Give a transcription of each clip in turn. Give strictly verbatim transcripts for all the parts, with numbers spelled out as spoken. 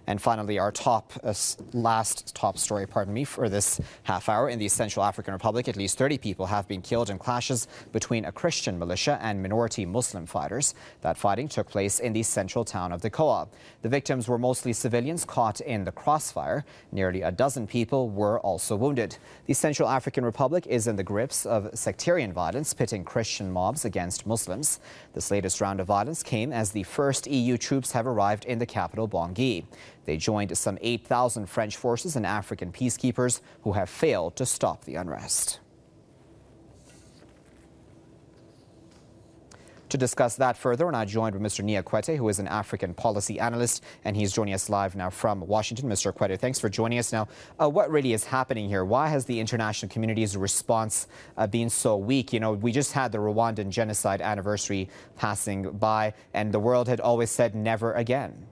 And finally, our top, uh, last top story, pardon me, for this half hour. In the Central African Republic, at least thirty people have been killed in clashes between a Christian militia and minority Muslim fighters. That fighting took place in the central town of Dikoa. The victims were mostly civilians caught in the crossfire. Nearly a dozen people were also wounded. The Central African Republic is in the grips of sectarian violence, pitting Christian mobs against Muslims. This latest round of violence came as the first E U troops have arrived in the capital, Bangui. They joined some eight thousand French forces and African peacekeepers who have failed to stop the unrest. To discuss that further, we're now joined with Mister Nia Kwete, who is an African policy analyst, and he's joining us live now from Washington. Mister Kwete, thanks for joining us. Now, uh, what really is happening here? Why has the international community's response uh, been so weak? You know, we just had the Rwandan genocide anniversary passing by, and the world had always said never again.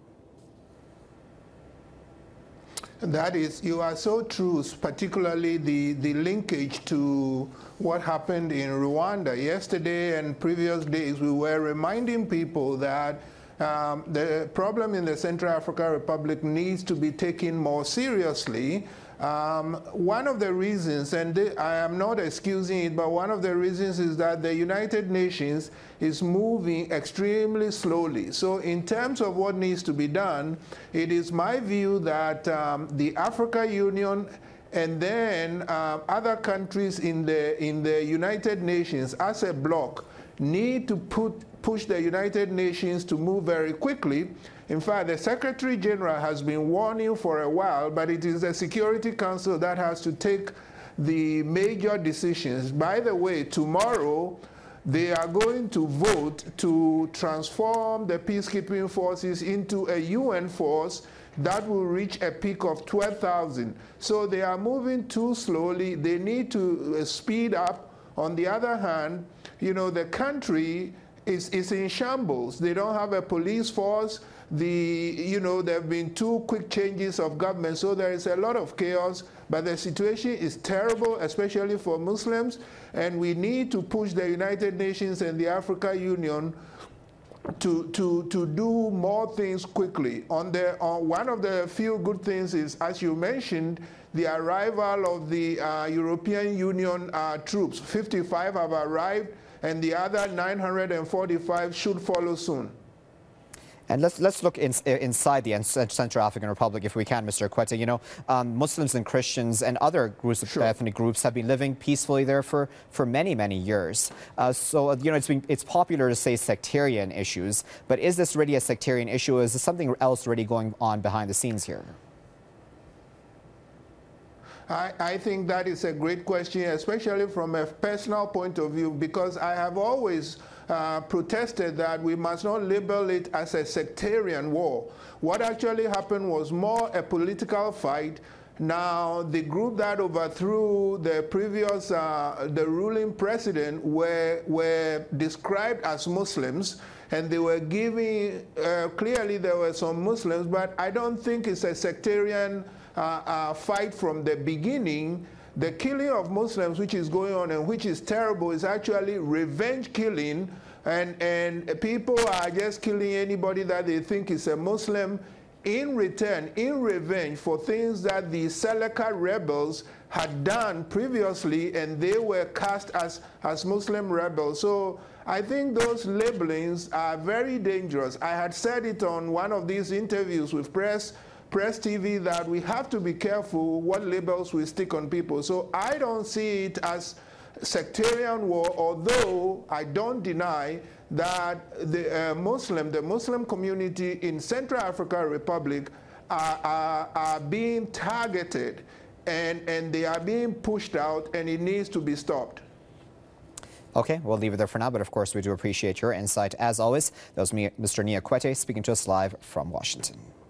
That is, you are so true, particularly the, the linkage to what happened in Rwanda. Yesterday and previous days, we were reminding people that um, the problem in the Central African Republic needs to be taken more seriously. Um, one of the reasons, and I am not excusing it, but one of the reasons is that the United Nations is moving extremely slowly. So in terms of what needs to be done, it is my view that um, the African Union and then uh, other countries in the, in the United Nations as a bloc need to put, push the United Nations to move very quickly. In fact, the Secretary General has been warning for a while, but it is the Security Council that has to take the major decisions. By the way, tomorrow, they are going to vote to transform the peacekeeping forces into a U N force that will reach a peak of twelve thousand. So they are moving too slowly. They need to uh, speed up. On the other hand, you know, the country is, is in shambles. They don't have a police force. The, you know, there have been two quick changes of government, so there is a lot of chaos, but the situation is terrible, especially for Muslims, and we need to push the United Nations and the African Union to, to, to do more things quickly. On the, on one of the few good things is, as you mentioned, the arrival of the uh, European Union uh, troops. fifty-five have arrived, and the other nine hundred forty-five should follow soon. And let's let's look in, inside the Central African Republic, if we can, Mister Kwete. You know, um, Muslims and Christians and other groups of sure. ethnic groups have been living peacefully there for, for many, many years. Uh, so, you know, it's been, it's popular to say sectarian issues, but is this really a sectarian issue? Is there something else really going on behind the scenes here? I, I think that is a great question, especially from a personal point of view, because I have always uh, protested that we must not label it as a sectarian war. What actually happened was more a political fight. Now, the group that overthrew the previous, uh, the ruling president were, were described as Muslims, and they were giving, uh, clearly there were some Muslims, but I don't think it's a sectarian Uh, uh, fight from the beginning. The killing of Muslims, which is going on and which is terrible, is actually revenge killing, and, and people are just killing anybody that they think is a Muslim in return, in revenge for things that the Seleka rebels had done previously, and they were cast as, as Muslim rebels. So I think those labelings are very dangerous. I had said it on one of these interviews with Press Press T V that we have to be careful what labels we stick on people. So I don't see it as sectarian war, although I don't deny that the uh, Muslim, the Muslim community in Central African Republic are, are, are being targeted, and, and they are being pushed out, and it needs to be stopped. Okay, we'll leave it there for now, but of course we do appreciate your insight as always. That was me, Mister Nia Kwete, speaking to us live from Washington.